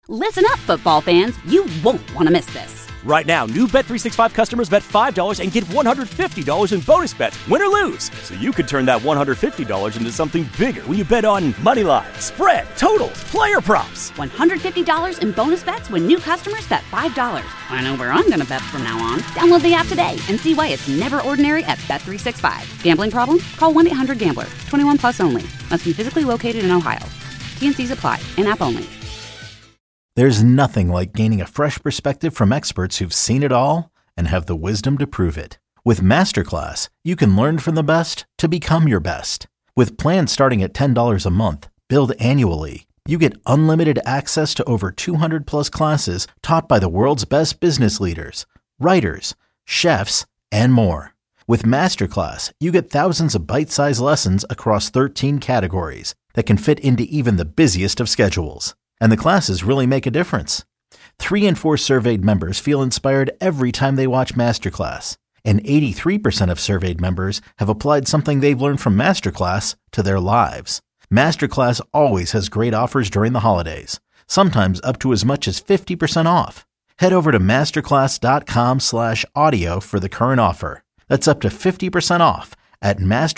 Listen up, football fans. You won't want to miss this. Right now, new Bet365 customers bet $5 and get $150 in bonus bets, win or lose. So you could turn that $150 into something bigger when you bet on money line, spread, totals, player props. $150 in bonus bets when new customers bet $5. I know where I'm going to bet from now on. Download the app today and see why it's never ordinary at Bet365. Gambling problem? Call 1-800-GAMBLER. 21 plus only. Must be physically located in Ohio. T&Cs apply. In-app only. There's nothing like gaining a fresh perspective from experts who've seen it all and have the wisdom to prove it. With Masterclass, you can learn from the best to become your best. With plans starting at $10 a month, billed annually, you get unlimited access to over 200 plus classes taught by the world's best business leaders, writers, chefs, and more. With Masterclass, you get thousands of bite-sized lessons across 13 categories that can fit into even the busiest of schedules. And the classes really make a difference. 3 in 4 surveyed members feel inspired every time they watch Masterclass. And 83% of surveyed members have applied something they've learned from Masterclass to their lives. Masterclass always has great offers during the holidays, sometimes up to as much as 50% off. Head over to masterclass.com/audio for the current offer. That's up to 50% off at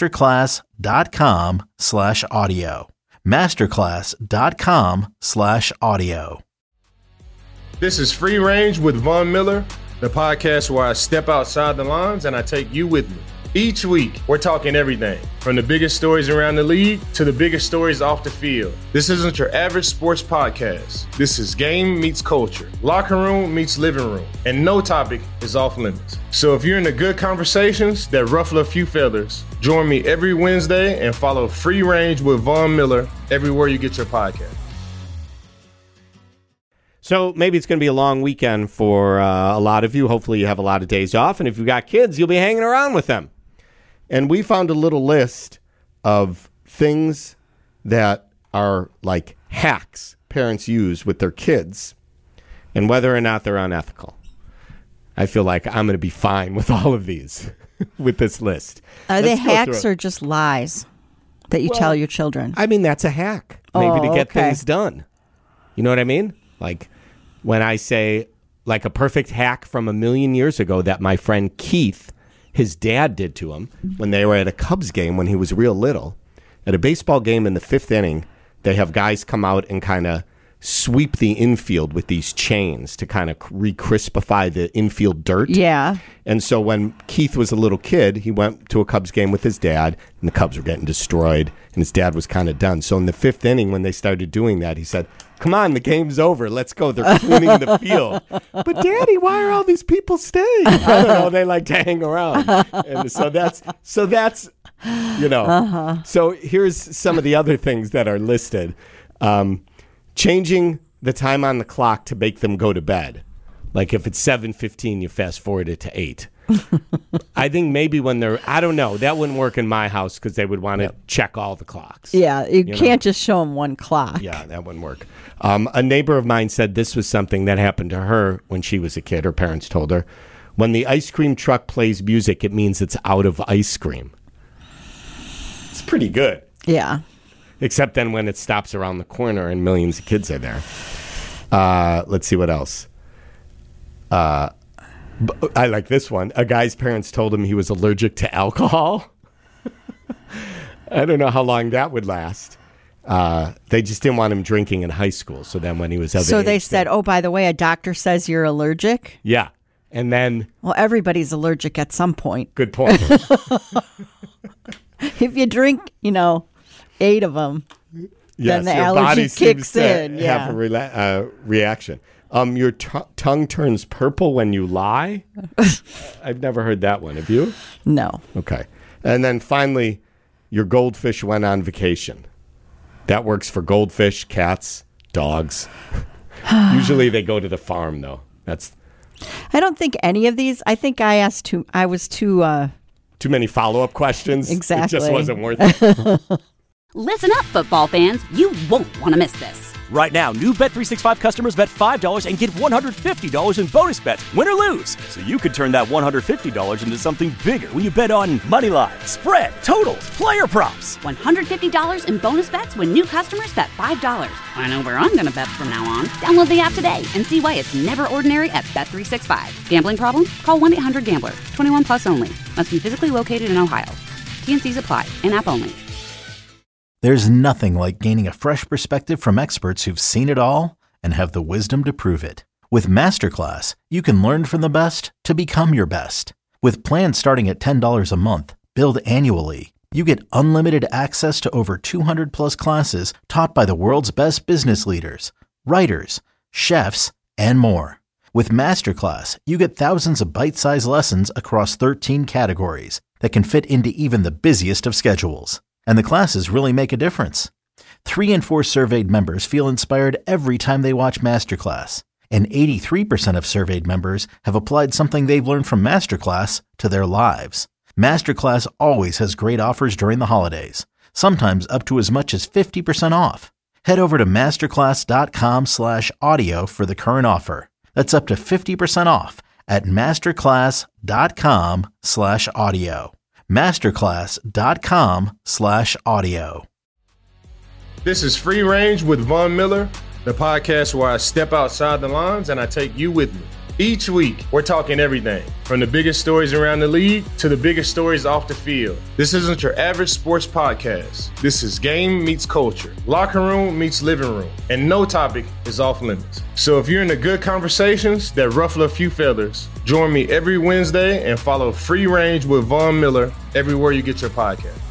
masterclass.com/audio. masterclass.com/audio. This is Free Range with Von Miller, the podcast where I step outside the lines and I take you with me. Each week, we're talking everything from the biggest stories around the league to the biggest stories off the field. This isn't your average sports podcast. This is game meets culture, locker room meets living room, and no topic is off limits. So if you're into good conversations that ruffle a few feathers, join me every Wednesday and follow Free Range with Von Miller everywhere you get your podcast. So maybe it's going to be a long weekend for a lot of you. Hopefully you have a lot of days off. And if you've got kids, you'll be hanging around with them. And we found a little list of things that are like hacks parents use with their kids and whether or not they're unethical. I feel like I'm going to be fine with all of these with this list. Are they hacks or just lies that you tell your children? I mean, that's a hack. Maybe to get things done. You know what I mean? Like when I say like a perfect hack from a million years ago that my friend Keith, his dad did to him when they were at a Cubs game when he was real little. At a baseball game in the 5th inning, they have guys come out and kind of sweep the infield with these chains to kind of re-crispify the infield dirt. Yeah. And so when Keith was a little kid, he went to a Cubs game with his dad, and the Cubs were getting destroyed, and his dad was kind of done. So in the 5th inning, when they started doing that, he said, "Come on, the game's over. Let's go. They're cleaning the field." "But Daddy, why are all these people staying?" "I don't know. They like to hang around." And so that's you know. Uh-huh. So here's some of the other things that are listed. Changing the time on the clock to make them go to bed. Like if it's 7:15, you fast forward it to 8. I think maybe when they're, I don't know, that wouldn't work in my house because they would want to check all the clocks. Yeah, you can't just show them one clock. Yeah, that wouldn't work. A neighbor of mine said this was something that happened to her when she was a kid. Her parents told her, when the ice cream truck plays music, it means it's out of ice cream. It's pretty good. Yeah. Except then when it stops around the corner and millions of kids are there. Let's see what else. I like this one. A guy's parents told him he was allergic to alcohol. I don't know how long that would last. They just didn't want him drinking in high school. So then when he was of So age, they said, "Oh, by the way, a doctor says you're allergic." Yeah. And then... Well, everybody's allergic at some point. Good point. If you drink, 8 of them, then the allergy kicks in. Yeah. Have a reaction. Your tongue turns purple when you lie. I've never heard that one. Have you? No. Okay. And then finally, your goldfish went on vacation. That works for goldfish, cats, dogs. Usually they go to the farm, though. I don't think any of these. I think I asked too. I was too. Too many follow-up questions. Exactly. It just wasn't worth it. Listen up, football fans. You won't want to miss this. Right now, new Bet365 customers bet $5 and get $150 in bonus bets, win or lose. So you could turn that $150 into something bigger when you bet on moneyline, spread, totals, player props. $150 in bonus bets when new customers bet $5. I know where I'm going to bet from now on. Download the app today and see why it's never ordinary at Bet365. Gambling problem? Call 1-800-GAMBLER. 21 plus only. Must be physically located in Ohio. T&Cs apply. In-app only. There's nothing like gaining a fresh perspective from experts who've seen it all and have the wisdom to prove it. With Masterclass, you can learn from the best to become your best. With plans starting at $10 a month, billed annually, you get unlimited access to over 200 plus classes taught by the world's best business leaders, writers, chefs, and more. With Masterclass, you get thousands of bite-sized lessons across 13 categories that can fit into even the busiest of schedules. And the classes really make a difference. 3 in 4 surveyed members feel inspired every time they watch Masterclass. And 83% of surveyed members have applied something they've learned from Masterclass to their lives. Masterclass always has great offers during the holidays, sometimes up to as much as 50% off. Head over to masterclass.com/audio for the current offer. That's up to 50% off at masterclass.com/audio. masterclass.com/audio. This is Free Range with Von Miller, the podcast where I step outside the lines and I take you with me. Each week, we're talking everything from the biggest stories around the league to the biggest stories off the field. This isn't your average sports podcast. This is game meets culture, locker room meets living room, and no topic is off limits. So if you're into good conversations that ruffle a few feathers, join me every Wednesday and follow Free Range with Von Miller everywhere you get your podcast.